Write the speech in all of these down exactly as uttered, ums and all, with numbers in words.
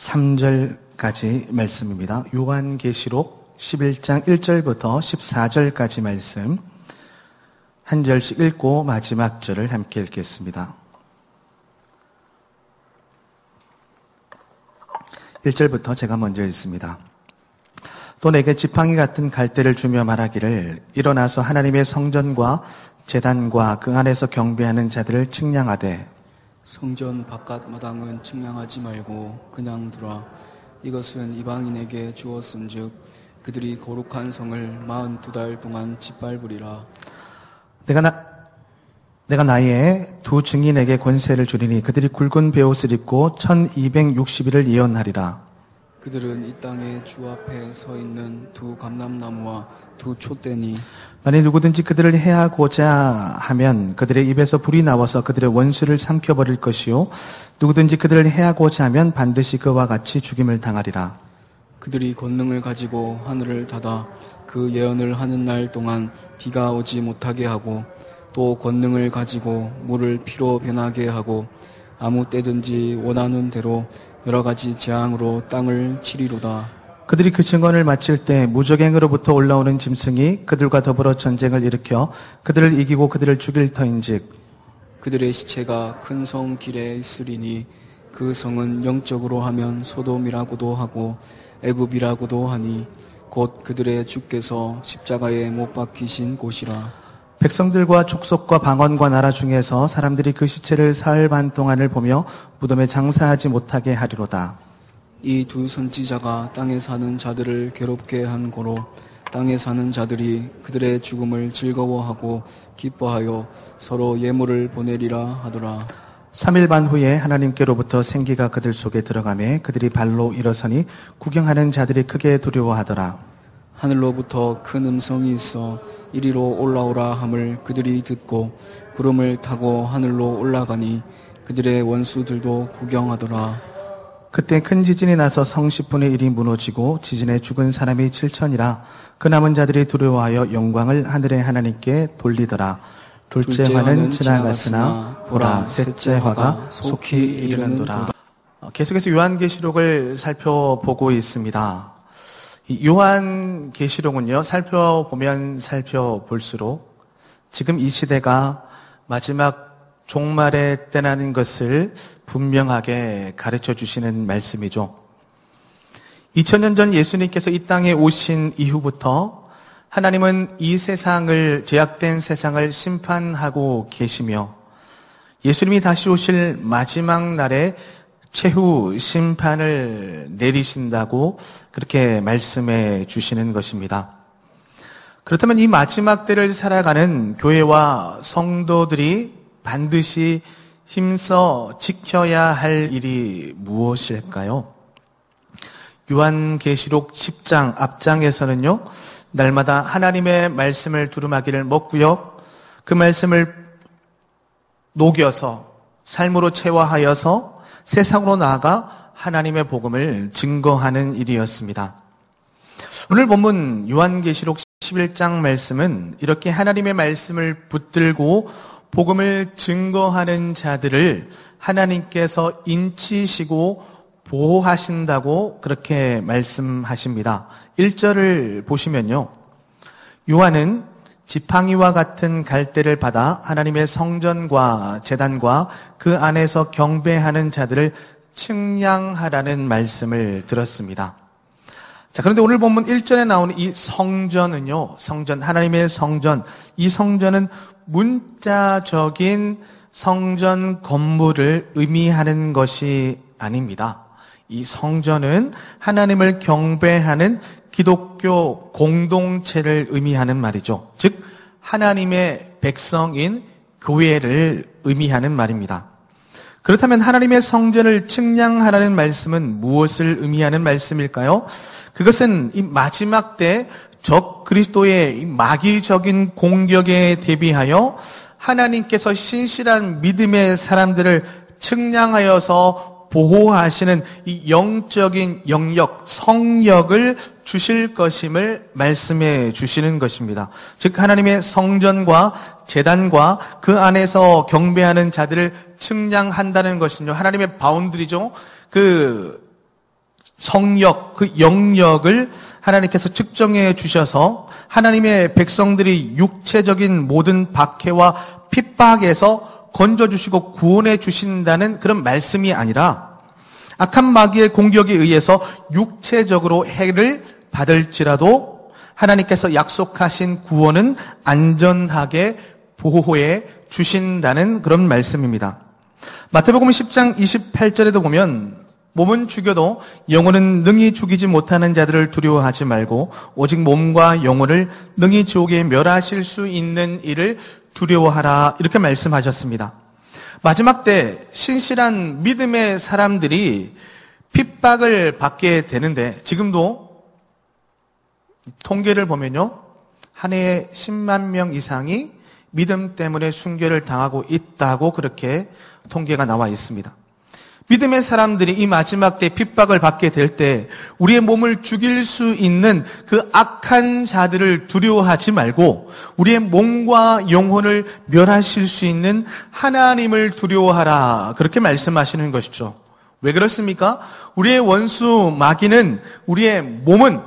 삼 절까지 말씀입니다. 요한계시록 십일 장 일 절부터 십사 절까지 말씀 한 절씩 읽고 마지막 절을 함께 읽겠습니다. 일 절부터 제가 먼저 읽습니다. 또 내게 지팡이 같은 갈대를 주며 말하기를 일어나서 하나님의 성전과 제단과 그 안에서 경배하는 자들을 측량하되 성전 바깥 마당은 측량하지 말고 그냥 두라. 이것은 이방인에게 주었은즉 그들이 거룩한 성을 마흔두 달 동안 짓밟으리라. 내가 나 내가 나의 두 증인에게 권세를 주리니 그들이 굵은 베옷을 입고 천이백육십 일을 예언하리라. 그들은 이 땅에 주 앞에 서 있는 두 감람나무와 두 촛대니 만일 누구든지 그들을 해하고자 하면 그들의 입에서 불이 나와서 그들의 원수를 삼켜버릴 것이요 누구든지 그들을 해하고자 하면 반드시 그와 같이 죽임을 당하리라. 그들이 권능을 가지고 하늘을 닫아 그 예언을 하는 날 동안 비가 오지 못하게 하고 또 권능을 가지고 물을 피로 변하게 하고 아무 때든지 원하는 대로 여러 가지 재앙으로 땅을 치리로다. 그들이 그 증언을 마칠 때 무적행으로부터 올라오는 짐승이 그들과 더불어 전쟁을 일으켜 그들을 이기고 그들을 죽일 터인즉 그들의 시체가 큰 성 길에 있으리니 그 성은 영적으로 하면 소돔이라고도 하고 애굽이라고도 하니 곧 그들의 주께서 십자가에 못 박히신 곳이라. 백성들과 족속과 방언과 나라 중에서 사람들이 그 시체를 사흘 반 동안을 보며 무덤에 장사하지 못하게 하리로다. 이 두 선지자가 땅에 사는 자들을 괴롭게 한 고로 땅에 사는 자들이 그들의 죽음을 즐거워하고 기뻐하여 서로 예물을 보내리라 하더라. 삼 일 반 후에 하나님께로부터 생기가 그들 속에 들어가매 그들이 발로 일어서니 구경하는 자들이 크게 두려워하더라. 하늘로부터 큰 음성이 있어 이리로 올라오라 함을 그들이 듣고 구름을 타고 하늘로 올라가니 그들의 원수들도 구경하더라. 그때 큰 지진이 나서 성 십분의 일이 무너지고 지진에 죽은 사람이 칠천이라. 그 남은 자들이 두려워하여 영광을 하늘의 하나님께 돌리더라. 둘째 화는 지나갔으나 보라 셋째 화가 속히 이르는도다. 계속해서 요한계시록을 살펴보고 있습니다. 이 요한계시록은요, 살펴보면 살펴볼수록 지금 이 시대가 마지막 종말의 때라는 것을 분명하게 가르쳐 주시는 말씀이죠. 이천 년 전 예수님께서 이 땅에 오신 이후부터 하나님은 이 세상을, 죄악된 세상을 심판하고 계시며 예수님이 다시 오실 마지막 날에 최후 심판을 내리신다고 그렇게 말씀해 주시는 것입니다. 그렇다면 이 마지막 때를 살아가는 교회와 성도들이 반드시 힘써 지켜야 할 일이 무엇일까요? 요한계시록 십 장 앞장에서는요, 날마다 하나님의 말씀을 두루마기를 먹고요, 그 말씀을 녹여서 삶으로 체화하여서 세상으로 나아가 하나님의 복음을 증거하는 일이었습니다. 오늘 본문 요한계시록 십일 장 말씀은 이렇게 하나님의 말씀을 붙들고 복음을 증거하는 자들을 하나님께서 인치시고 보호하신다고 그렇게 말씀하십니다. 일 절을 보시면요, 요한은 지팡이와 같은 갈대를 받아 하나님의 성전과 제단과 그 안에서 경배하는 자들을 측량하라는 말씀을 들었습니다. 자, 그런데 오늘 본문 일 절에 나오는 이 성전은요, 성전, 하나님의 성전, 이 성전은 문자적인 성전 건물을 의미하는 것이 아닙니다. 이 성전은 하나님을 경배하는 기독교 공동체를 의미하는 말이죠. 즉 하나님의 백성인 교회를 의미하는 말입니다. 그렇다면 하나님의 성전을 측량하라는 말씀은 무엇을 의미하는 말씀일까요? 그것은 이 마지막 때 적 그리스도의 마귀적인 공격에 대비하여 하나님께서 신실한 믿음의 사람들을 측량하여서 보호하시는 이 영적인 영역, 성역을 주실 것임을 말씀해 주시는 것입니다. 즉 하나님의 성전과 제단과 그 안에서 경배하는 자들을 측량한다는 것은요, 하나님의 바운드리죠. 그 성역, 그 영역을 하나님께서 측정해 주셔서 하나님의 백성들이 육체적인 모든 박해와 핍박에서 건져주시고 구원해 주신다는 그런 말씀이 아니라 악한 마귀의 공격에 의해서 육체적으로 해를 받을지라도 하나님께서 약속하신 구원은 안전하게 보호해 주신다는 그런 말씀입니다. 마태복음 십 장 이십팔 절에도 보면 몸은 죽여도 영혼은 능히 죽이지 못하는 자들을 두려워하지 말고 오직 몸과 영혼을 능히 지옥에 멸하실 수 있는 이를 두려워하라, 이렇게 말씀하셨습니다. 마지막 때 신실한 믿음의 사람들이 핍박을 받게 되는데, 지금도 통계를 보면요, 한 해에 십만 명 이상이 믿음 때문에 순교를 당하고 있다고 그렇게 통계가 나와 있습니다. 믿음의 사람들이 이 마지막 때 핍박을 받게 될 때 우리의 몸을 죽일 수 있는 그 악한 자들을 두려워하지 말고 우리의 몸과 영혼을 멸하실 수 있는 하나님을 두려워하라, 그렇게 말씀하시는 것이죠. 왜 그렇습니까? 우리의 원수 마귀는 우리의 몸은,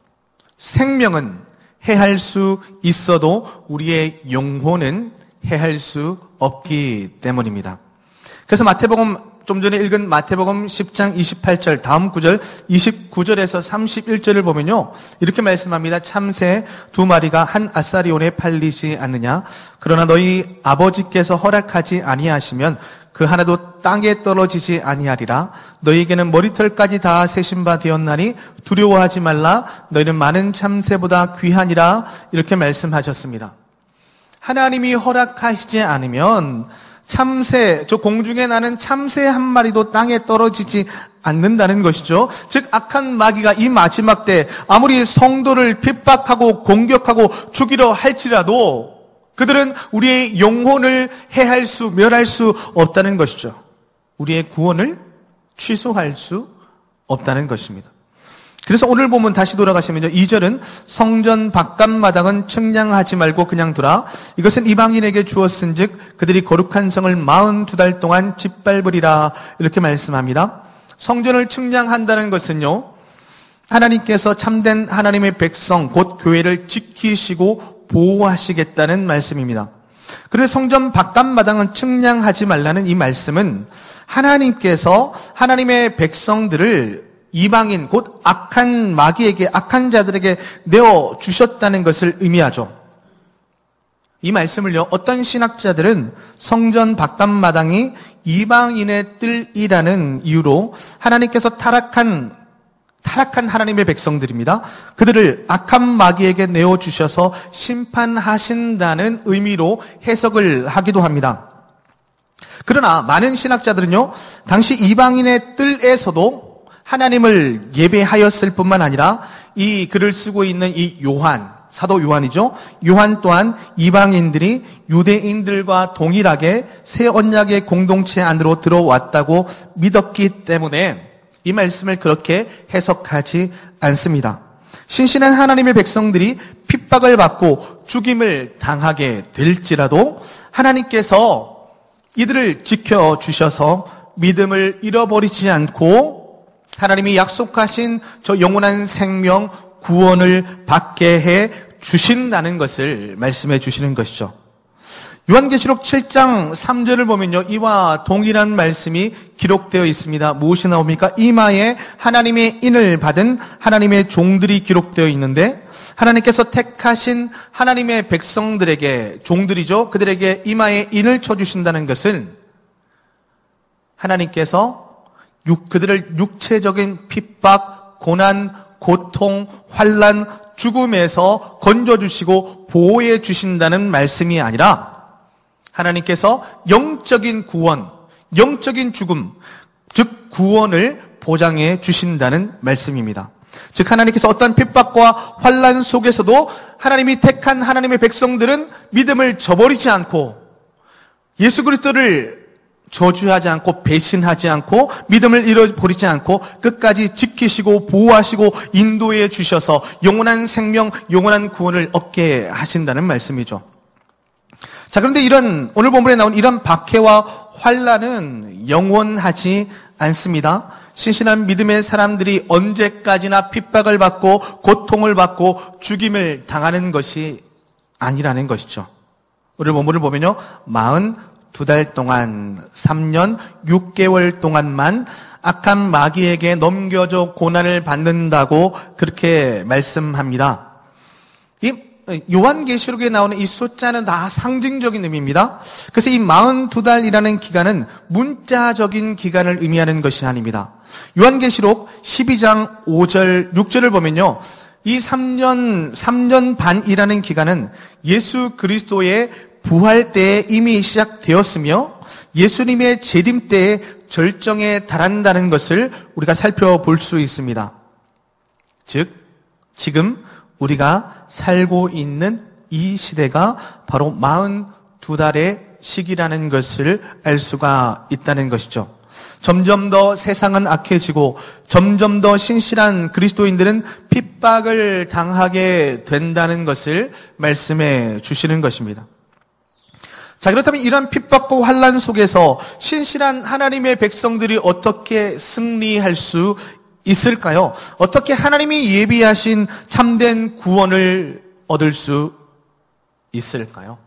생명은 해할 수 있어도 우리의 영혼은 해할 수 없기 때문입니다. 그래서 마태복음, 좀 전에 읽은 마태복음 십 장 이십팔 절 다음 구절 이십구 절에서 삼십일 절을 보면요, 이렇게 말씀합니다. 참새 두 마리가 한 아사리온에 팔리지 않느냐? 그러나 너희 아버지께서 허락하지 아니하시면 그 하나도 땅에 떨어지지 아니하리라. 너희에게는 머리털까지 다 세신 바 되었나니 두려워하지 말라. 너희는 많은 참새보다 귀하니라. 이렇게 말씀하셨습니다. 하나님이 허락하시지 않으면 참새, 저 공중에 나는 참새 한 마리도 땅에 떨어지지 않는다는 것이죠. 즉 악한 마귀가 이 마지막 때 아무리 성도를 핍박하고 공격하고 죽이려 할지라도 그들은 우리의 영혼을 해할 수, 멸할 수 없다는 것이죠. 우리의 구원을 취소할 수 없다는 것입니다. 그래서 오늘 보면 다시 돌아가시면요, 이 절은 성전 바깥마당은 측량하지 말고 그냥 두라. 이것은 이방인에게 주었은즉 그들이 거룩한 성을 마흔두 달 동안 짓밟으리라, 이렇게 말씀합니다. 성전을 측량한다는 것은요, 하나님께서 참된 하나님의 백성 곧 교회를 지키시고 보호하시겠다는 말씀입니다. 그런데 성전 바깥마당은 측량하지 말라는 이 말씀은 하나님께서 하나님의 백성들을 이방인 곧 악한 마귀에게, 악한 자들에게 내어주셨다는 것을 의미하죠. 이 말씀을요, 어떤 신학자들은 성전 바깥마당이 이방인의 뜰이라는 이유로 하나님께서 타락한 타락한 하나님의 백성들입니다. 그들을 악한 마귀에게 내어주셔서 심판하신다는 의미로 해석을 하기도 합니다. 그러나 많은 신학자들은요, 당시 이방인의 뜰에서도 하나님을 예배하였을 뿐만 아니라 이 글을 쓰고 있는 이 요한, 사도 요한이죠. 요한 또한 이방인들이 유대인들과 동일하게 새 언약의 공동체 안으로 들어왔다고 믿었기 때문에 이 말씀을 그렇게 해석하지 않습니다. 신실한 하나님의 백성들이 핍박을 받고 죽임을 당하게 될지라도 하나님께서 이들을 지켜주셔서 믿음을 잃어버리지 않고 하나님이 약속하신 저 영원한 생명, 구원을 받게 해 주신다는 것을 말씀해 주시는 것이죠. 요한계시록 칠 장 삼 절을 보면요, 이와 동일한 말씀이 기록되어 있습니다. 무엇이 나옵니까? 이마에 하나님의 인을 받은 하나님의 종들이 기록되어 있는데, 하나님께서 택하신 하나님의 백성들에게, 종들이죠, 그들에게 이마에 인을 쳐주신다는 것은 하나님께서 육, 그들을 육체적인 핍박, 고난, 고통, 환난, 죽음에서 건져주시고 보호해 주신다는 말씀이 아니라 하나님께서 영적인 구원, 영적인 죽음, 즉 구원을 보장해 주신다는 말씀입니다. 즉 하나님께서 어떤 핍박과 환난 속에서도 하나님이 택한 하나님의 백성들은 믿음을 저버리지 않고 예수 그리스도를 저주하지 않고 배신하지 않고 믿음을 잃어버리지 않고 끝까지 지키시고 보호하시고 인도해 주셔서 영원한 생명, 영원한 구원을 얻게 하신다는 말씀이죠. 자, 그런데 이런 오늘 본문에 나온 이런 박해와 환난은 영원하지 않습니다. 신실한 믿음의 사람들이 언제까지나 핍박을 받고 고통을 받고 죽임을 당하는 것이 아니라는 것이죠. 오늘 본문을 보면요, 사십이 달 동안 삼 년 육 개월 동안만 악한 마귀에게 넘겨져 고난을 받는다고 그렇게 말씀합니다. 이 요한계시록에 나오는 이 숫자는 다 상징적인 의미입니다. 그래서 이 사십이 달이라는 기간은 문자적인 기간을 의미하는 것이 아닙니다. 요한계시록 십이 장 오 절 육 절을 보면요, 이 삼 년, 삼 년 반이라는 기간은 예수 그리스도의 부활 때에 이미 시작되었으며 예수님의 재림 때에 절정에 달한다는 것을 우리가 살펴볼 수 있습니다. 즉, 지금 우리가 살고 있는 이 시대가 바로 사십이 달의 시기라는 것을 알 수가 있다는 것이죠. 점점 더 세상은 악해지고 점점 더 신실한 그리스도인들은 핍박을 당하게 된다는 것을 말씀해 주시는 것입니다. 자, 그렇다면 이러한 핍박과 환난 속에서 신실한 하나님의 백성들이 어떻게 승리할 수 있을까요? 어떻게 하나님이 예비하신 참된 구원을 얻을 수 있을까요?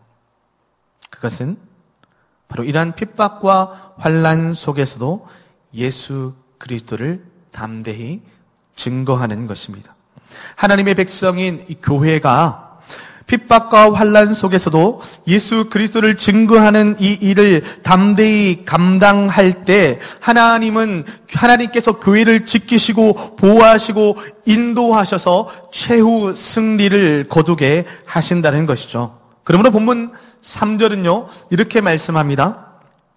그것은 바로 이러한 핍박과 환난 속에서도 예수 그리스도를 담대히 증거하는 것입니다. 하나님의 백성인 이 교회가 핍박과 환난 속에서도 예수 그리스도를 증거하는 이 일을 담대히 감당할 때 하나님은 하나님께서 교회를 지키시고 보호하시고 인도하셔서 최후 승리를 거두게 하신다는 것이죠. 그러므로 본문 삼 절은요, 이렇게 말씀합니다.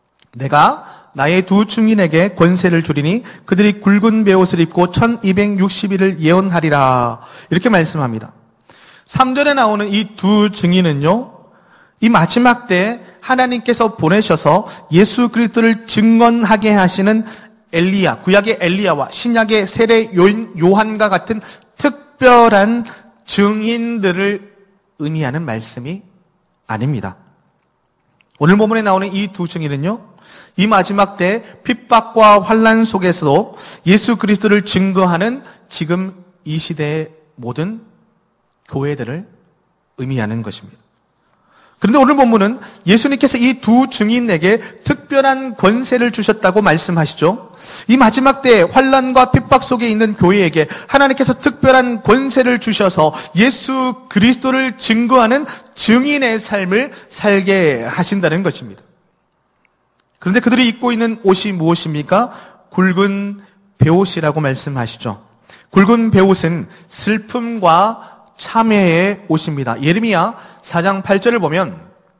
내가 나의 두 증인에게 권세를 주리니 그들이 굵은 베옷을 입고 천이백육십 일을 예언하리라. 이렇게 말씀합니다. 삼 절에 나오는 이 두 증인은요, 이 마지막 때 하나님께서 보내셔서 예수 그리스도를 증언하게 하시는 엘리야, 구약의 엘리야와 신약의 세례 요한과 같은 특별한 증인들을 의미하는 말씀이 아닙니다. 오늘 본문에 나오는 이 두 증인은요, 이 마지막 때 핍박과 환난 속에서도 예수 그리스도를 증거하는 지금 이 시대의 모든 교회들을 의미하는 것입니다. 그런데 오늘 본문은 예수님께서 이 두 증인에게 특별한 권세를 주셨다고 말씀하시죠. 이 마지막 때 환난과 핍박 속에 있는 교회에게 하나님께서 특별한 권세를 주셔서 예수 그리스도를 증거하는 증인의 삶을 살게 하신다는 것입니다. 그런데 그들이 입고 있는 옷이 무엇입니까? 굵은 베옷이라고 말씀하시죠. 굵은 베옷은 슬픔과 참회의 옷입니다. 예레미야 사 장 팔 절을 보면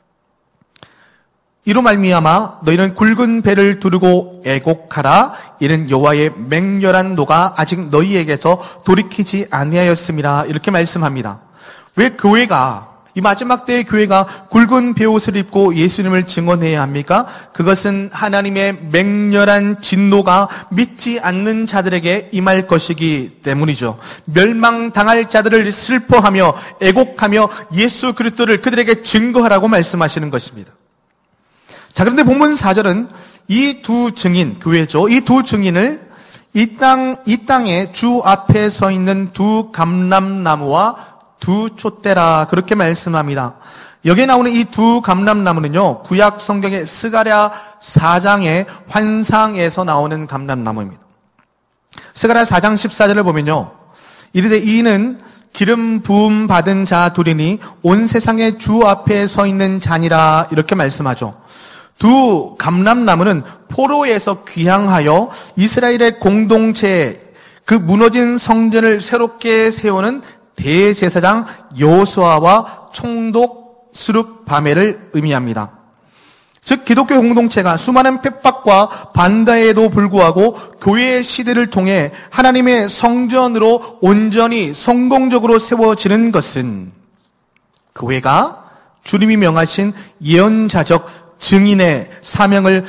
이로 말미암아 너희는 굵은 배를 두르고 애곡하라. 이는 여호와의 맹렬한 노가 아직 너희에게서 돌이키지 아니하였음이라. 이렇게 말씀합니다. 왜 교회가, 이 마지막 때의 교회가 굵은 베옷을 입고 예수님을 증언해야 합니까? 그것은 하나님의 맹렬한 진노가 믿지 않는 자들에게 임할 것이기 때문이죠. 멸망당할 자들을 슬퍼하며 애곡하며 예수 그리스도를 그들에게 증거하라고 말씀하시는 것입니다. 자, 그런데 본문 사 절은 이 두 증인, 교회죠. 이 두 증인을 이 땅, 이 땅에 주 앞에 서 있는 두 감람나무와 두 촛대라, 그렇게 말씀합니다. 여기에 나오는 이 두 감람나무는요, 구약 성경의 스가랴 사 장의 환상에서 나오는 감람나무입니다. 스가랴 사 장 십사 절을 보면요, 이르되 이는 기름 부음 받은 자 둘이니 온 세상의 주 앞에 서 있는 자니라. 이렇게 말씀하죠. 두 감람나무는 포로에서 귀향하여 이스라엘의 공동체, 그 무너진 성전을 새롭게 세우는 대제사장 여호수아와 총독 스룹바멜을 의미합니다. 즉 기독교 공동체가 수많은 핍박과 반대에도 불구하고 교회의 시대를 통해 하나님의 성전으로 온전히 성공적으로 세워지는 것은 교회가 주님이 명하신 예언자적 증인의 사명을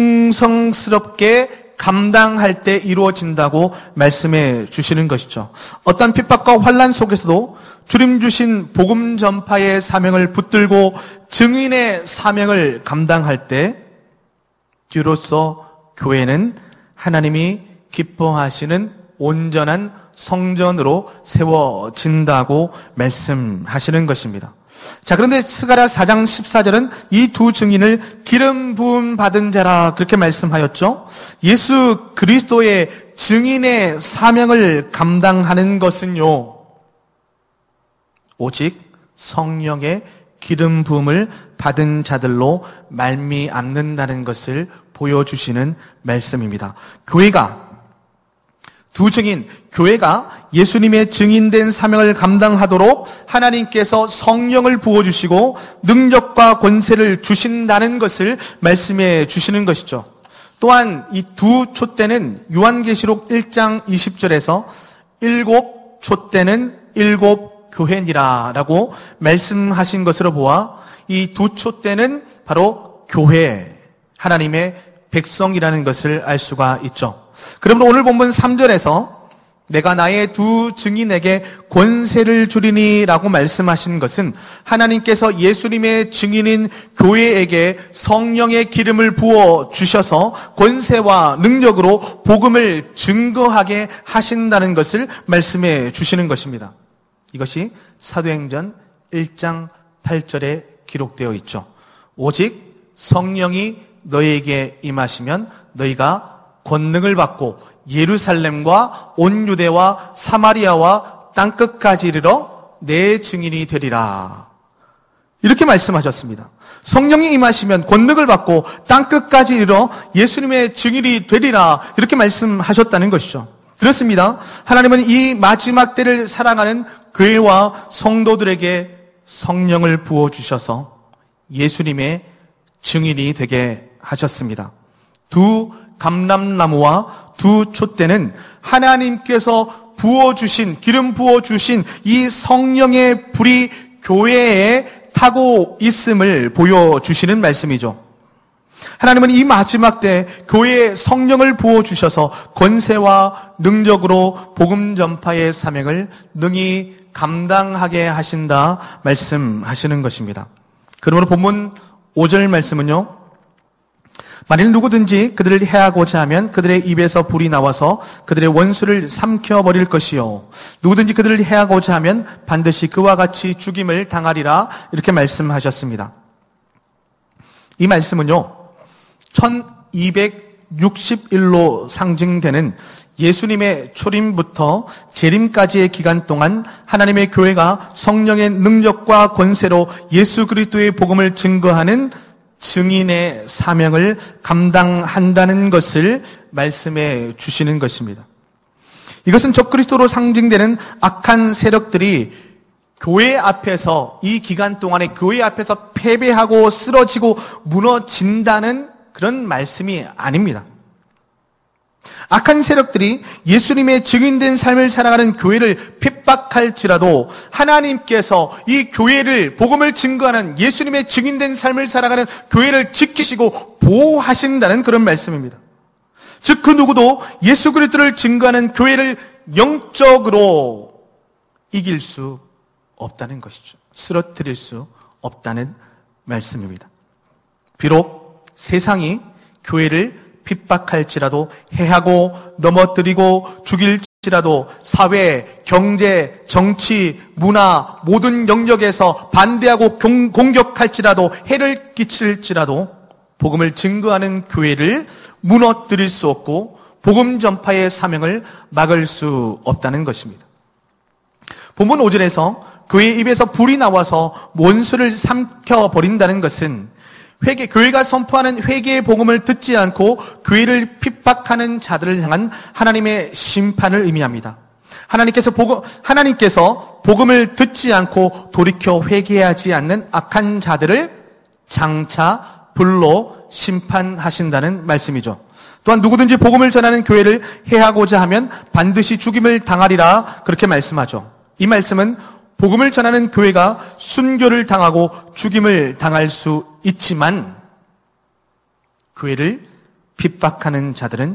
충성스럽게 감당할 때 이루어진다고 말씀해 주시는 것이죠. 어떤 핍박과 환난 속에서도 주님 주신 복음 전파의 사명을 붙들고 증인의 사명을 감당할 때 비로소 교회는 하나님이 기뻐하시는 온전한 성전으로 세워진다고 말씀하시는 것입니다. 자, 그런데 스가랴 사 장 십사 절은 이 두 증인을 기름 부음 받은 자라 그렇게 말씀하였죠. 예수 그리스도의 증인의 사명을 감당하는 것은요, 오직 성령의 기름 부음을 받은 자들로 말미암는다는 것을 보여주시는 말씀입니다. 교회가 두 증인, 교회가 예수님의 증인된 사명을 감당하도록 하나님께서 성령을 부어주시고 능력과 권세를 주신다는 것을 말씀해 주시는 것이죠. 또한 이 두 촛대는 요한계시록 일 장 이십 절에서 일곱 촛대는 일곱 교회니라 라고 말씀하신 것으로 보아 이 두 촛대는 바로 교회, 하나님의 백성이라는 것을 알 수가 있죠. 그러므로 오늘 본문 삼 절에서 내가 나의 두 증인에게 권세를 주리니 라고 말씀하신 것은 하나님께서 예수님의 증인인 교회에게 성령의 기름을 부어 주셔서 권세와 능력으로 복음을 증거하게 하신다는 것을 말씀해 주시는 것입니다. 이것이 사도행전 일 장 팔 절에 기록되어 있죠. 오직 성령이 너희에게 임하시면 너희가 권능을 받고 예루살렘과 온 유대와 사마리아와 땅끝까지 이르러 내 증인이 되리라. 이렇게 말씀하셨습니다. 성령이 임하시면 권능을 받고 땅끝까지 이르러 예수님의 증인이 되리라. 이렇게 말씀하셨다는 것이죠. 그렇습니다. 하나님은 이 마지막 때를 사랑하는 교회와 성도들에게 성령을 부어주셔서 예수님의 증인이 되게 하셨습니다. 두 감람나무와 두 촛대는 하나님께서 부어주신, 기름 부어주신 이 성령의 불이 교회에 타고 있음을 보여주시는 말씀이죠. 하나님은 이 마지막 때 교회에 성령을 부어주셔서 권세와 능력으로 복음 전파의 사명을 능히 감당하게 하신다 말씀하시는 것입니다. 그러므로 본문 오 절 말씀은요, 만일 누구든지 그들을 해하고자 하면 그들의 입에서 불이 나와서 그들의 원수를 삼켜버릴 것이요, 누구든지 그들을 해하고자 하면 반드시 그와 같이 죽임을 당하리라. 이렇게 말씀하셨습니다. 이 말씀은요, 천이백육십 일로 상징되는 예수님의 초림부터 재림까지의 기간 동안 하나님의 교회가 성령의 능력과 권세로 예수 그리스도의 복음을 증거하는 증인의 사명을 감당한다는 것을 말씀해 주시는 것입니다. 이것은 적그리스도로 상징되는 악한 세력들이 교회 앞에서, 이 기간 동안에 교회 앞에서 패배하고 쓰러지고 무너진다는 그런 말씀이 아닙니다. 악한 세력들이 예수님의 증인된 삶을 살아가는 교회를 핍박할지라도 하나님께서 이 교회를, 복음을 증거하는 예수님의 증인된 삶을 살아가는 교회를 지키시고 보호하신다는 그런 말씀입니다. 즉 그 누구도 예수 그리스도를 증거하는 교회를 영적으로 이길 수 없다는 것이죠. 쓰러뜨릴 수 없다는 말씀입니다. 비록 세상이 교회를 핍박할지라도, 해하고 넘어뜨리고 죽일지라도, 사회, 경제, 정치, 문화 모든 영역에서 반대하고 공격할지라도, 해를 끼칠지라도 복음을 증거하는 교회를 무너뜨릴 수 없고 복음 전파의 사명을 막을 수 없다는 것입니다. 본문 오 절에서 교회 입에서 불이 나와서 원수를 삼켜버린다는 것은 회개, 교회가 선포하는 회개의 복음을 듣지 않고 교회를 핍박하는 자들을 향한 하나님의 심판을 의미합니다. 하나님께서 복음, 하나님께서 복음을 듣지 않고 돌이켜 회개하지 않는 악한 자들을 장차 불로 심판하신다는 말씀이죠. 또한 누구든지 복음을 전하는 교회를 해하고자 하면 반드시 죽임을 당하리라. 그렇게 말씀하죠. 이 말씀은 복음을 전하는 교회가 순교를 당하고 죽임을 당할 수 있지만 교회를 핍박하는 자들은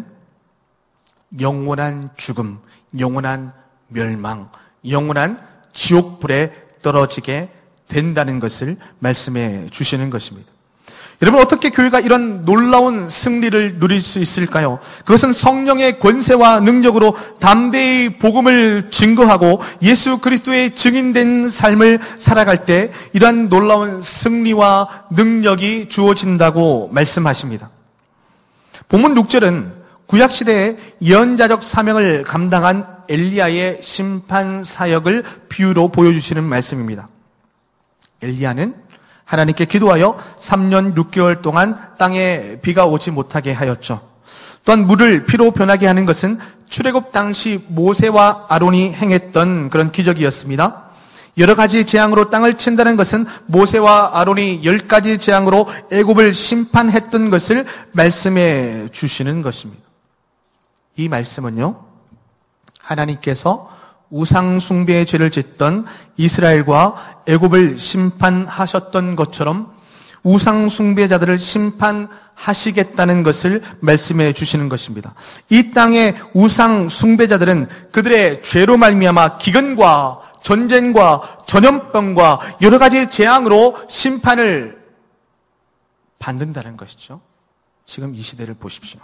영원한 죽음, 영원한 멸망, 영원한 지옥불에 떨어지게 된다는 것을 말씀해 주시는 것입니다. 여러분, 어떻게 교회가 이런 놀라운 승리를 누릴 수 있을까요? 그것은 성령의 권세와 능력으로 담대히 복음을 증거하고 예수 그리스도의 증인된 삶을 살아갈 때 이러한 놀라운 승리와 능력이 주어진다고 말씀하십니다. 본문 육 절은 구약시대의 예언자적 사명을 감당한 엘리야의 심판 사역을 비유로 보여주시는 말씀입니다. 엘리야는 하나님께 기도하여 삼 년 육 개월 동안 땅에 비가 오지 못하게 하였죠. 또한 물을 피로 변하게 하는 것은 출애굽 당시 모세와 아론이 행했던 그런 기적이었습니다. 여러 가지 재앙으로 땅을 친다는 것은 모세와 아론이 열 가지 재앙으로 애굽을 심판했던 것을 말씀해 주시는 것입니다. 이 말씀은요, 하나님께서 우상 숭배의 죄를 짓던 이스라엘과 애굽을 심판하셨던 것처럼 우상 숭배자들을 심판하시겠다는 것을 말씀해 주시는 것입니다. 이 땅의 우상 숭배자들은 그들의 죄로 말미암아 기근과 전쟁과 전염병과 여러 가지 재앙으로 심판을 받는다는 것이죠. 지금 이 시대를 보십시오.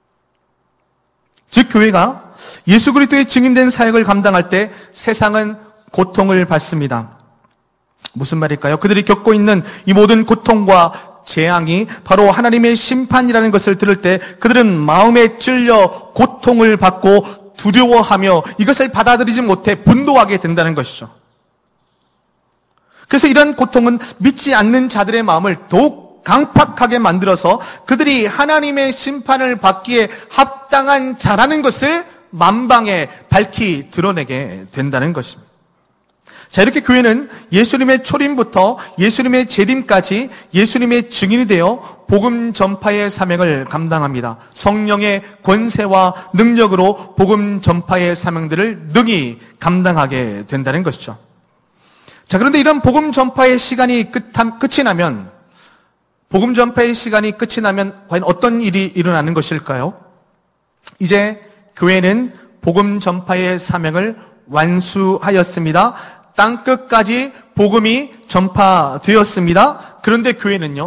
즉 교회가 예수 그리스도의 증인된 사역을 감당할 때 세상은 고통을 받습니다. 무슨 말일까요? 그들이 겪고 있는 이 모든 고통과 재앙이 바로 하나님의 심판이라는 것을 들을 때 그들은 마음에 찔려 고통을 받고 두려워하며 이것을 받아들이지 못해 분노하게 된다는 것이죠. 그래서 이런 고통은 믿지 않는 자들의 마음을 더욱 강팍하게 만들어서 그들이 하나님의 심판을 받기에 합당한 자라는 것을 만방에 밝히 드러내게 된다는 것입니다. 자, 이렇게 교회는 예수님의 초림부터 예수님의 재림까지 예수님의 증인이 되어 복음 전파의 사명을 감당합니다. 성령의 권세와 능력으로 복음 전파의 사명들을 능히 감당하게 된다는 것이죠. 자, 그런데 이런 복음 전파의 시간이 끝, 끝이 나면 복음 전파의 시간이 끝이 나면 과연 어떤 일이 일어나는 것일까요? 이제 교회는 복음 전파의 사명을 완수하였습니다. 땅끝까지 복음이 전파되었습니다. 그런데 교회는요,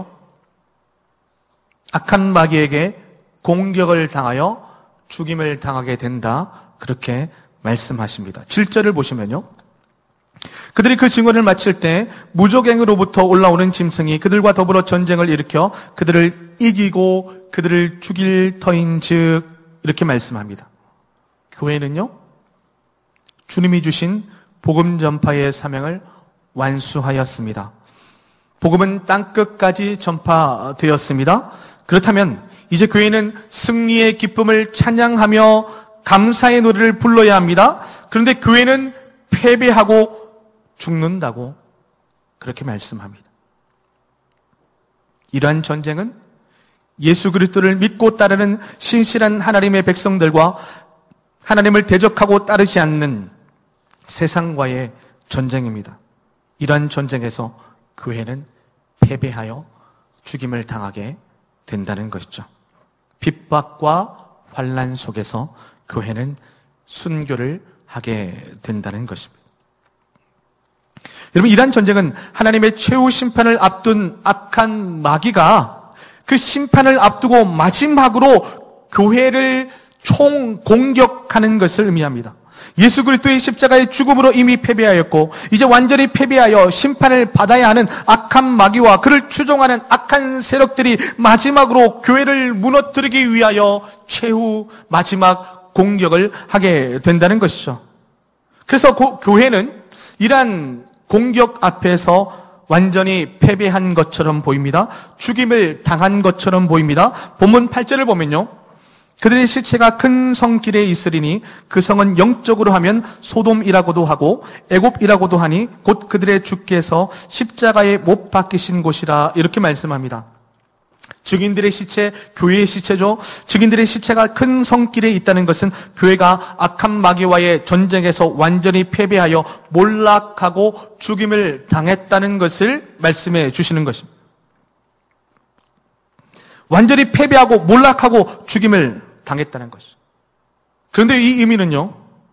악한 마귀에게 공격을 당하여 죽임을 당하게 된다. 그렇게 말씀하십니다. 칠 절을 보시면요, 그들이 그 증언을 마칠 때 무적행으로부터 올라오는 짐승이 그들과 더불어 전쟁을 일으켜 그들을 이기고 그들을 죽일 터인즉 이렇게 말씀합니다. 교회는요, 주님이 주신 복음 전파의 사명을 완수하였습니다. 복음은 땅끝까지 전파되었습니다. 그렇다면 이제 교회는 승리의 기쁨을 찬양하며 감사의 노래를 불러야 합니다. 그런데 교회는 패배하고 죽는다고 그렇게 말씀합니다. 이러한 전쟁은 예수 그리스도를 믿고 따르는 신실한 하나님의 백성들과 하나님을 대적하고 따르지 않는 세상과의 전쟁입니다. 이러한 전쟁에서 교회는 패배하여 죽임을 당하게 된다는 것이죠. 핍박과 환난 속에서 교회는 순교를 하게 된다는 것입니다. 여러분, 이러한 전쟁은 하나님의 최후 심판을 앞둔 악한 마귀가 그 심판을 앞두고 마지막으로 교회를 총 공격하는 것을 의미합니다. 예수 그리스도의 십자가의 죽음으로 이미 패배하였고 이제 완전히 패배하여 심판을 받아야 하는 악한 마귀와 그를 추종하는 악한 세력들이 마지막으로 교회를 무너뜨리기 위하여 최후 마지막 공격을 하게 된다는 것이죠. 그래서 고, 교회는 이러한 공격 앞에서 완전히 패배한 것처럼 보입니다. 죽임을 당한 것처럼 보입니다. 본문 팔 절을 보면요, 그들의 시체가 큰 성길에 있으리니 그 성은 영적으로 하면 소돔이라고도 하고 애굽이라고도 하니 곧 그들의 주께서 십자가에 못 박히신 곳이라 이렇게 말씀합니다. 증인들의 시체, 교회의 시체죠. 증인들의 시체가 큰 성길에 있다는 것은 교회가 악한 마귀와의 전쟁에서 완전히 패배하여 몰락하고 죽임을 당했다는 것을 말씀해 주시는 것입니다. 완전히 패배하고 몰락하고 죽임을 당했다는 것이죠. 그런데 이 의미는요,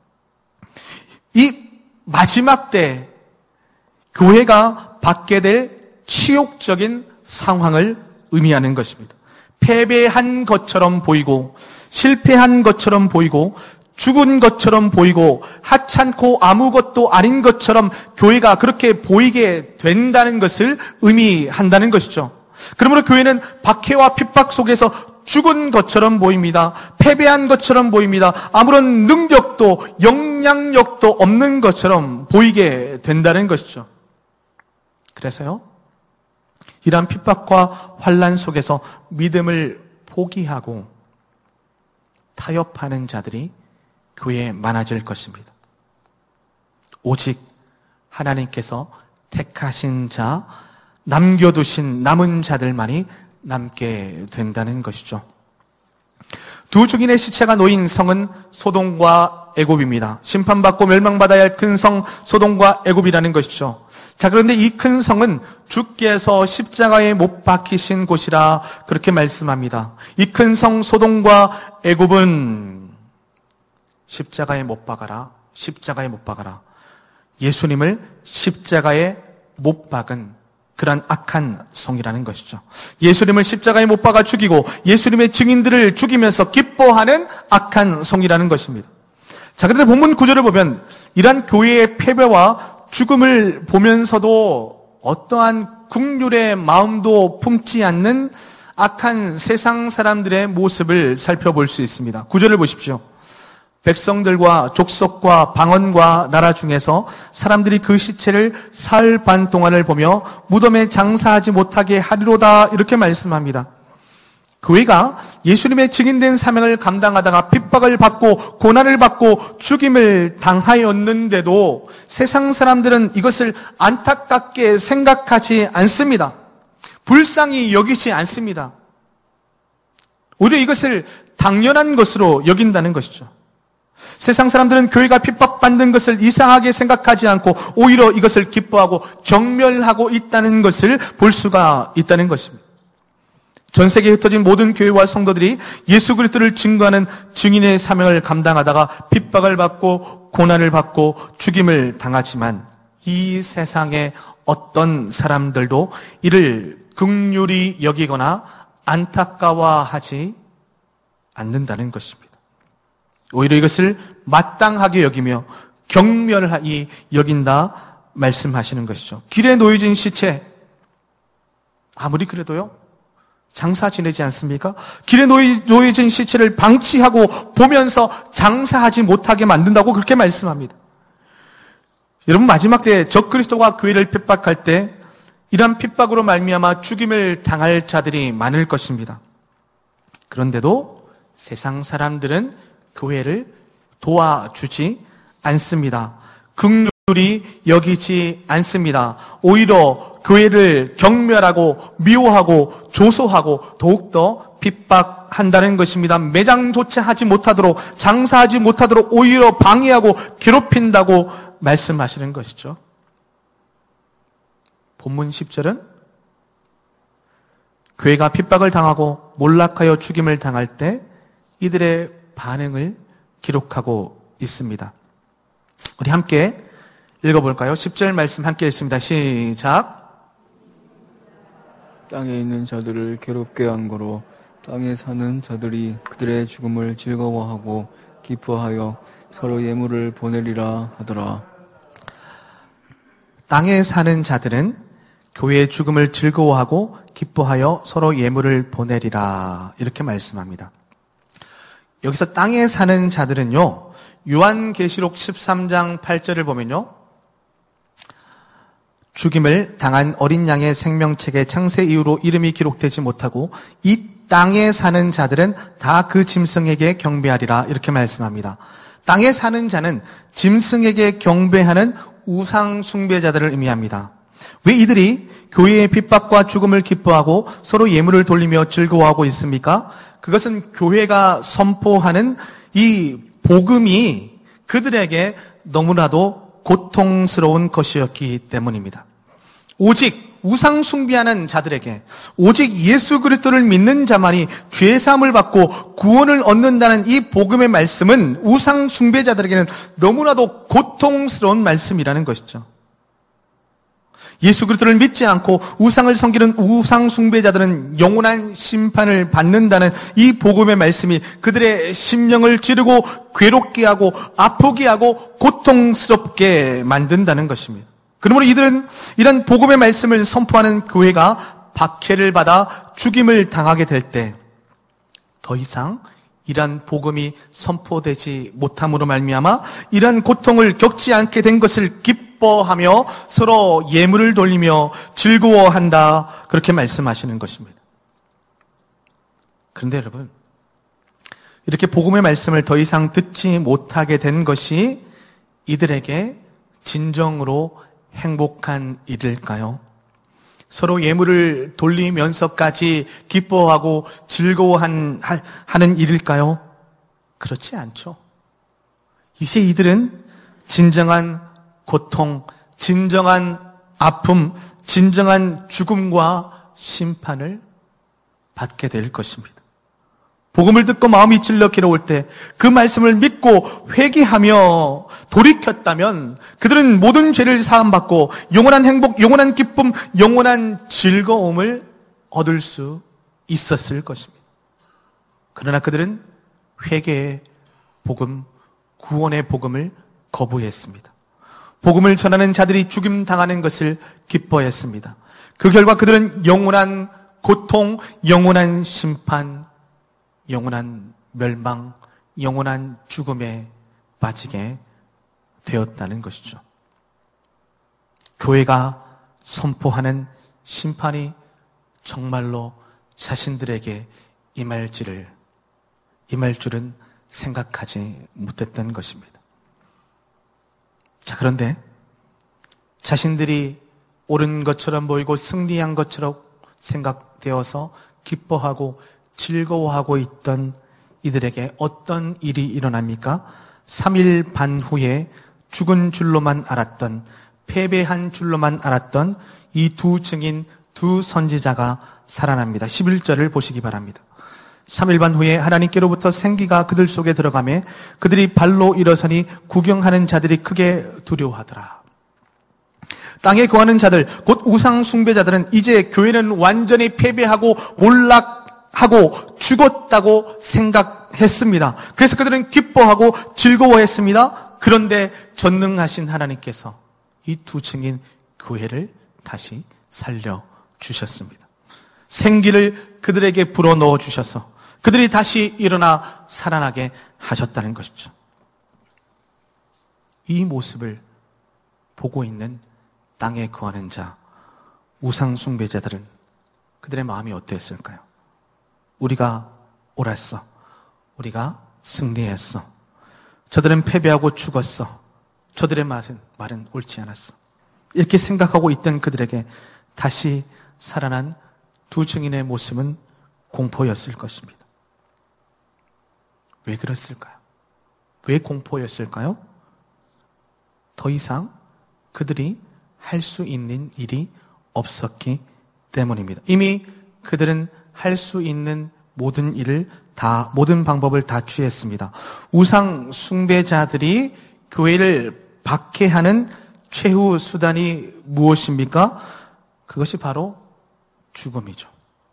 이 마지막 때 교회가 받게 될 치욕적인 상황을 의미하는 것입니다. 패배한 것처럼 보이고 실패한 것처럼 보이고 죽은 것처럼 보이고 하찮고 아무것도 아닌 것처럼 교회가 그렇게 보이게 된다는 것을 의미한다는 것이죠. 그러므로 교회는 박해와 핍박 속에서 죽은 것처럼 보입니다. 패배한 것처럼 보입니다. 아무런 능력도 영향력도 없는 것처럼 보이게 된다는 것이죠. 그래서요, 이러한 핍박과 환난 속에서 믿음을 포기하고 타협하는 자들이 교회에 많아질 것입니다. 오직 하나님께서 택하신 자, 남겨두신 남은 자들만이 남게 된다는 것이죠. 두 증인의 시체가 놓인 성은 소돔과 애굽입니다. 심판받고 멸망받아야 할 큰 성 소돔과 애굽이라는 것이죠. 자, 그런데 이 큰 성은 주께서 십자가에 못 박히신 곳이라 그렇게 말씀합니다. 이 큰 성 소돔과 애굽은 십자가에 못 박아라, 십자가에 못 박아라. 예수님을 십자가에 못 박은 그런 악한 성이라는 것이죠. 예수님을 십자가에 못 박아 죽이고 예수님의 증인들을 죽이면서 기뻐하는 악한 성이라는 것입니다. 자, 그런데 본문 구절을 보면 이러한 교회의 패배와 죽음을 보면서도 어떠한 긍휼의 마음도 품지 않는 악한 세상 사람들의 모습을 살펴볼 수 있습니다. 구절을 보십시오. 백성들과 족속과 방언과 나라 중에서 사람들이 그 시체를 사흘 반 동안을 보며 무덤에 장사하지 못하게 하리로다, 이렇게 말씀합니다. 교회가 예수님의 증인된 사명을 감당하다가 핍박을 받고 고난을 받고 죽임을 당하였는데도 세상 사람들은 이것을 안타깝게 생각하지 않습니다. 불쌍히 여기지 않습니다. 오히려 이것을 당연한 것으로 여긴다는 것이죠. 세상 사람들은 교회가 핍박받는 것을 이상하게 생각하지 않고 오히려 이것을 기뻐하고 경멸하고 있다는 것을 볼 수가 있다는 것입니다. 전 세계에 흩어진 모든 교회와 성도들이 예수 그리스도를 증거하는 증인의 사명을 감당하다가 핍박을 받고 고난을 받고 죽임을 당하지만 이 세상의 어떤 사람들도 이를 긍휼히 여기거나 안타까워하지 않는다는 것입니다. 오히려 이것을 마땅하게 여기며 경멸하게 여긴다 말씀하시는 것이죠. 길에 놓여진 시체, 아무리 그래도요, 장사 지내지 않습니까? 길에 놓여진 시체를 방치하고 보면서 장사하지 못하게 만든다고 그렇게 말씀합니다. 여러분, 마지막 때에 적그리스도가 교회를 핍박할 때 이러한 핍박으로 말미암아 죽임을 당할 자들이 많을 것입니다. 그런데도 세상 사람들은 교회를 도와주지 않습니다. 긍휼히 여기지 않습니다. 오히려 교회를 경멸하고 미워하고 조소하고 더욱더 핍박한다는 것입니다. 매장조차 하지 못하도록, 장사하지 못하도록 오히려 방해하고 괴롭힌다고 말씀하시는 것이죠. 본문 십 절은 교회가 핍박을 당하고 몰락하여 죽임을 당할 때 이들의 반응을 기록하고 있습니다. 우리 함께 읽어볼까요? 십 절 말씀 함께 읽습니다. 시작. 땅에 있는 자들을 괴롭게 한 거로 땅에 사는 자들이 그들의 죽음을 즐거워하고 기뻐하여 서로 예물을 보내리라 하더라. 땅에 사는 자들은 교회의 죽음을 즐거워하고 기뻐하여 서로 예물을 보내리라, 이렇게 말씀합니다. 여기서 땅에 사는 자들은요, 요한계시록 십삼 장 팔 절을 보면요, 죽임을 당한 어린 양의 생명책에 창세 이후로 이름이 기록되지 못하고 이 땅에 사는 자들은 다 그 짐승에게 경배하리라, 이렇게 말씀합니다. 땅에 사는 자는 짐승에게 경배하는 우상 숭배자들을 의미합니다. 왜 이들이 교회의 핍박과 죽음을 기뻐하고 서로 예물을 돌리며 즐거워하고 있습니까? 그것은 교회가 선포하는 이 복음이 그들에게 너무나도 고통스러운 것이었기 때문입니다. 오직 우상 숭배하는 자들에게, 오직 예수 그리스도를 믿는 자만이 죄 사함을 받고 구원을 얻는다는 이 복음의 말씀은 우상 숭배자들에게는 너무나도 고통스러운 말씀이라는 것이죠. 예수 그리스도를 믿지 않고 우상을 섬기는 우상 숭배자들은 영원한 심판을 받는다는 이 복음의 말씀이 그들의 심령을 찌르고 괴롭게 하고 아프게 하고 고통스럽게 만든다는 것입니다. 그러므로 이들은 이런 복음의 말씀을 선포하는 교회가 박해를 받아 죽임을 당하게 될 때 더 이상 이러한 복음이 선포되지 못함으로 말미암아 이러한 고통을 겪지 않게 된 것을 기뻐하며 서로 예물을 돌리며 즐거워한다, 그렇게 말씀하시는 것입니다. 그런데 여러분, 이렇게 복음의 말씀을 더 이상 듣지 못하게 된 것이 이들에게 진정으로 행복한 일일까요? 서로 예물을 돌리면서까지 기뻐하고 즐거워하는 일일까요? 그렇지 않죠. 이제 이들은 진정한 고통, 진정한 아픔, 진정한 죽음과 심판을 받게 될 것입니다. 복음을 듣고 마음이 찔러 괴로울 때 그 말씀을 믿고 회개하며 돌이켰다면 그들은 모든 죄를 사함받고 영원한 행복, 영원한 기쁨, 영원한 즐거움을 얻을 수 있었을 것입니다. 그러나 그들은 회개의 복음, 구원의 복음을 거부했습니다. 복음을 전하는 자들이 죽임 당하는 것을 기뻐했습니다. 그 결과 그들은 영원한 고통, 영원한 심판, 영원한 멸망, 영원한 죽음에 빠지게 되었다는 것이죠. 교회가 선포하는 심판이 정말로 자신들에게 임할지를, 임할 줄은 생각하지 못했던 것입니다. 자, 그런데 자신들이 옳은 것처럼 보이고 승리한 것처럼 생각되어서 기뻐하고 즐거워하고 있던 이들에게 어떤 일이 일어납니까? 삼 일 반 후에 죽은 줄로만 알았던, 패배한 줄로만 알았던 이 두 증인, 두 선지자가 살아납니다. 십일 절을 보시기 바랍니다. 삼 일 반 후에 하나님께로부터 생기가 그들 속에 들어가매 그들이 발로 일어서니 구경하는 자들이 크게 두려워하더라. 땅에 거하는 자들, 곧 우상 숭배자들은 이제 교회는 완전히 패배하고 몰락하고 죽었다고 생각했습니다. 그래서 그들은 기뻐하고 즐거워했습니다. 그런데 전능하신 하나님께서 이 두 증인 교회를 다시 살려주셨습니다. 생기를 그들에게 불어넣어 주셔서 그들이 다시 일어나 살아나게 하셨다는 것이죠. 이 모습을 보고 있는 땅에 거하는 자, 우상 숭배자들은 그들의 마음이 어땠을까요? 우리가 옳았어. 우리가 승리했어. 저들은 패배하고 죽었어. 저들의 말은, 말은 옳지 않았어. 이렇게 생각하고 있던 그들에게 다시 살아난 두 증인의 모습은 공포였을 것입니다. 왜 그랬을까요? 왜 공포였을까요? 더 이상 그들이 할 수 있는 일이 없었기 때문입니다. 이미 그들은 할 수 있는 모든 일을 다, 모든 방법을 다 취했습니다. 우상 숭배자들이 교회를 박해하는 최후 수단이 무엇입니까? 그것이 바로 죽음이죠.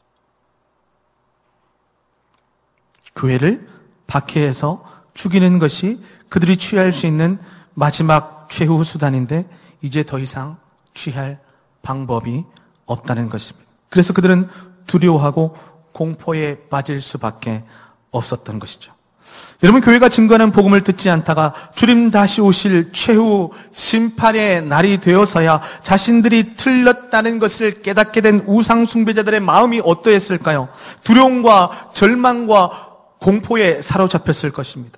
교회를 박해해서 죽이는 것이 그들이 취할 수 있는 마지막 최후 수단인데 이제 더 이상 취할 방법이 없다는 것입니다. 그래서 그들은 두려워하고 공포에 빠질 수밖에 없었던 것이죠. 여러분, 교회가 증거하는 복음을 듣지 않다가 주님 다시 오실 최후 심판의 날이 되어서야 자신들이 틀렸다는 것을 깨닫게 된 우상 숭배자들의 마음이 어떠했을까요? 두려움과 절망과 공포에 사로잡혔을 것입니다.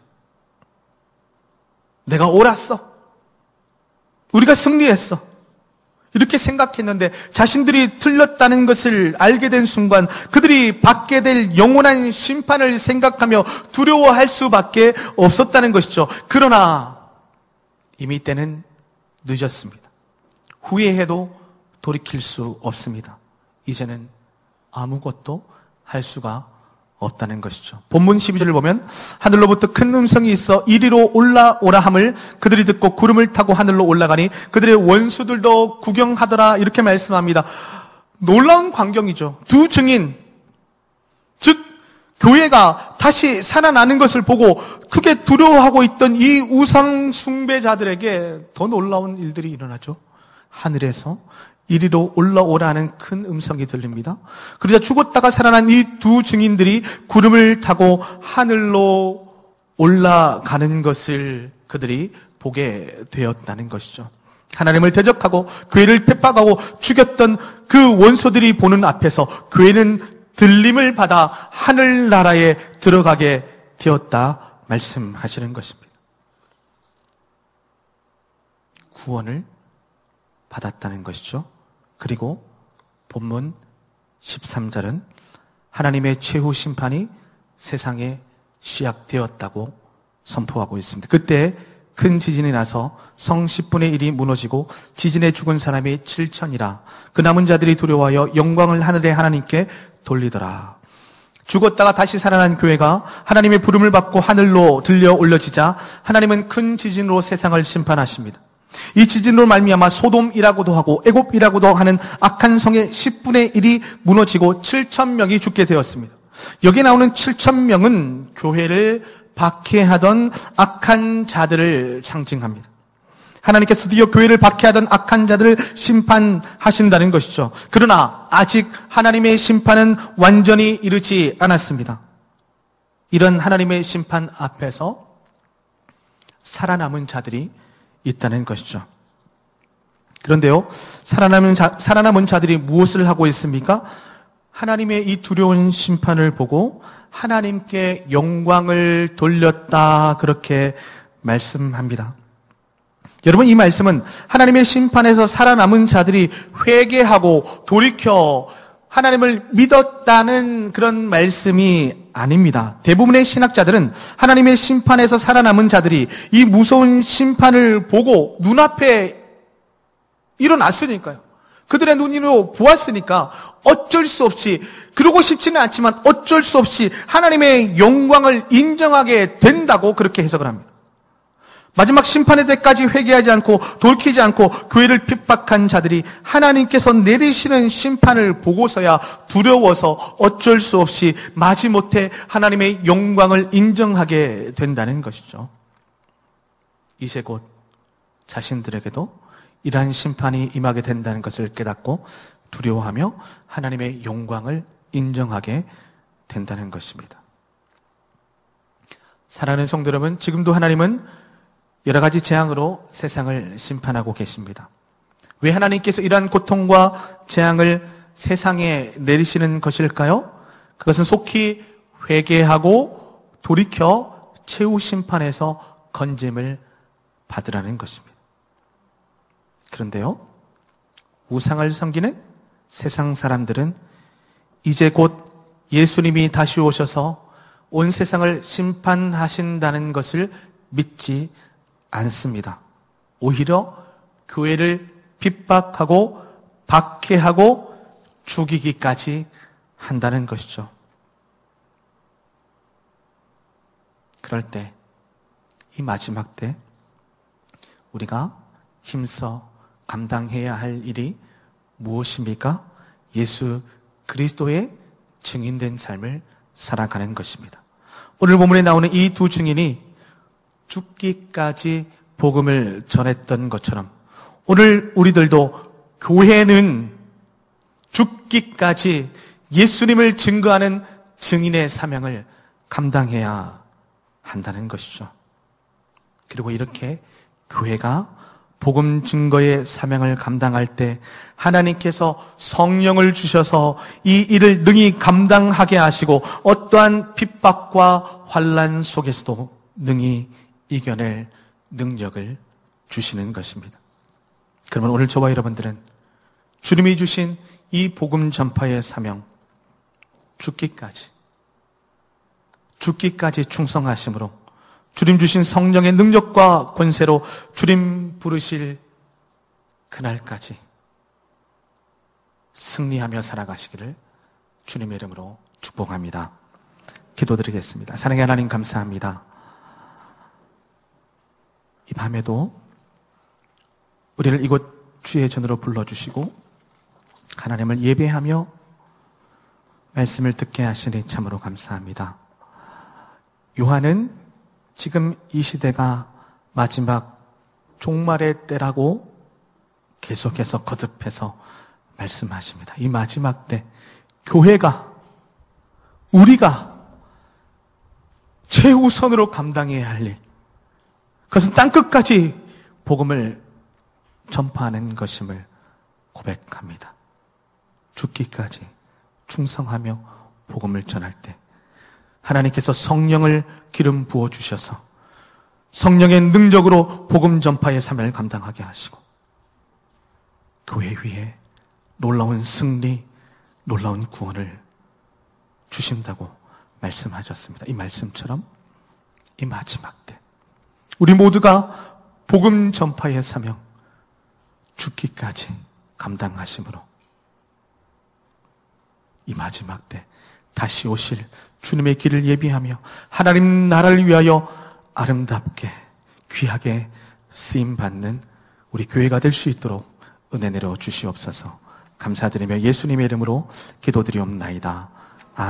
내가 옳았어. 우리가 승리했어. 이렇게 생각했는데 자신들이 틀렸다는 것을 알게 된 순간 그들이 받게 될 영원한 심판을 생각하며 두려워할 수밖에 없었다는 것이죠. 그러나 이미 때는 늦었습니다. 후회해도 돌이킬 수 없습니다. 이제는 아무것도 할 수가 없다는 것이죠. 본문 십이 절을 보면 하늘로부터 큰 음성이 있어 이리로 올라오라 함을 그들이 듣고 구름을 타고 하늘로 올라가니 그들의 원수들도 구경하더라 이렇게 말씀합니다. 놀라운 광경이죠. 두 증인, 즉 교회가 다시 살아나는 것을 보고 크게 두려워하고 있던 이 우상 숭배자들에게 더 놀라운 일들이 일어나죠. 하늘에서 이리로 올라오라는 큰 음성이 들립니다. 그러자 죽었다가 살아난 이 두 증인들이 구름을 타고 하늘로 올라가는 것을 그들이 보게 되었다는 것이죠. 하나님을 대적하고 교회를 핍박하고 죽였던 그 원소들이 보는 앞에서 교회는 들림을 받아 하늘나라에 들어가게 되었다 말씀하시는 것입니다. 구원을 받았다는 것이죠. 그리고 본문 십삼 절은 하나님의 최후 심판이 세상에 시작되었다고 선포하고 있습니다. 그때 큰 지진이 나서 성 십분의 일이 무너지고 지진에 죽은 사람이 칠천이라. 그 남은 자들이 두려워하여 영광을 하늘의 하나님께 돌리더라. 죽었다가 다시 살아난 교회가 하나님의 부름을 받고 하늘로 들려 올려지자 하나님은 큰 지진으로 세상을 심판하십니다. 이 지진으로 말미암아 소돔이라고도 하고 애굽이라고도 하는 악한 성의 십분의 일이 무너지고 칠천 명이 죽게 되었습니다. 여기 나오는 칠천 명은 교회를 박해하던 악한 자들을 상징합니다. 하나님께서 드디어 교회를 박해하던 악한 자들을 심판하신다는 것이죠. 그러나 아직 하나님의 심판은 완전히 이르지 않았습니다. 이런 하나님의 심판 앞에서 살아남은 자들이 있다는 것이죠. 그런데요, 살아남은, 자, 살아남은 자들이 무엇을 하고 있습니까? 하나님의 이 두려운 심판을 보고 하나님께 영광을 돌렸다, 그렇게 말씀합니다. 여러분, 이 말씀은 하나님의 심판에서 살아남은 자들이 회개하고 돌이켜 하나님을 믿었다는 그런 말씀이 아닙니다. 대부분의 신학자들은 하나님의 심판에서 살아남은 자들이 이 무서운 심판을 보고 눈앞에 일어났으니까요. 그들의 눈으로 보았으니까 어쩔 수 없이, 그러고 싶지는 않지만 어쩔 수 없이 하나님의 영광을 인정하게 된다고 그렇게 해석을 합니다. 마지막 심판의 때까지 회개하지 않고 돌이키지 않고 교회를 핍박한 자들이 하나님께서 내리시는 심판을 보고서야 두려워서 어쩔 수 없이 마지못해 하나님의 영광을 인정하게 된다는 것이죠. 이제 곧 자신들에게도 이러한 심판이 임하게 된다는 것을 깨닫고 두려워하며 하나님의 영광을 인정하게 된다는 것입니다. 사랑하는 성도 여러분, 지금도 하나님은 여러 가지 재앙으로 세상을 심판하고 계십니다. 왜 하나님께서 이러한 고통과 재앙을 세상에 내리시는 것일까요? 그것은 속히 회개하고 돌이켜 최후 심판에서 건짐을 받으라는 것입니다. 그런데요, 우상을 섬기는 세상 사람들은 이제 곧 예수님이 다시 오셔서 온 세상을 심판하신다는 것을 믿지 않습니다. 오히려 교회를 핍박하고 박해하고 죽이기까지 한다는 것이죠. 그럴 때, 이 마지막 때 우리가 힘써 감당해야 할 일이 무엇입니까? 예수 그리스도의 증인된 삶을 살아가는 것입니다. 오늘 본문에 나오는 이 두 증인이 죽기까지 복음을 전했던 것처럼 오늘 우리들도 교회는 죽기까지 예수님을 증거하는 증인의 사명을 감당해야 한다는 것이죠. 그리고 이렇게 교회가 복음 증거의 사명을 감당할 때 하나님께서 성령을 주셔서 이 일을 능히 감당하게 하시고 어떠한 핍박과 환난 속에서도 능히 이겨낼 능력을 주시는 것입니다. 그러면 오늘 저와 여러분들은 주님이 주신 이 복음 전파의 사명, 죽기까지, 죽기까지 충성하심으로 주님 주신 성령의 능력과 권세로 주님 부르실 그날까지 승리하며 살아가시기를 주님의 이름으로 축복합니다. 기도드리겠습니다. 사랑의 하나님 감사합니다. 이 밤에도 우리를 이곳 주의 전으로 불러주시고 하나님을 예배하며 말씀을 듣게 하시니 참으로 감사합니다. 요한은 지금 이 시대가 마지막 종말의 때라고 계속해서 거듭해서 말씀하십니다. 이 마지막 때 교회가, 우리가 최우선으로 감당해야 할 일, 그것은 땅끝까지 복음을 전파하는 것임을 고백합니다. 죽기까지 충성하며 복음을 전할 때 하나님께서 성령을 기름 부어주셔서 성령의 능력으로 복음 전파의 사명을 감당하게 하시고 교회 위에 놀라운 승리, 놀라운 구원을 주신다고 말씀하셨습니다. 이 말씀처럼 이 마지막 때 우리 모두가 복음 전파의 사명 죽기까지 감당하심으로 이 마지막 때 다시 오실 주님의 길을 예비하며 하나님 나라를 위하여 아름답게 귀하게 쓰임받는 우리 교회가 될 수 있도록 은혜 내려 주시옵소서. 감사드리며 예수님의 이름으로 기도드리옵나이다.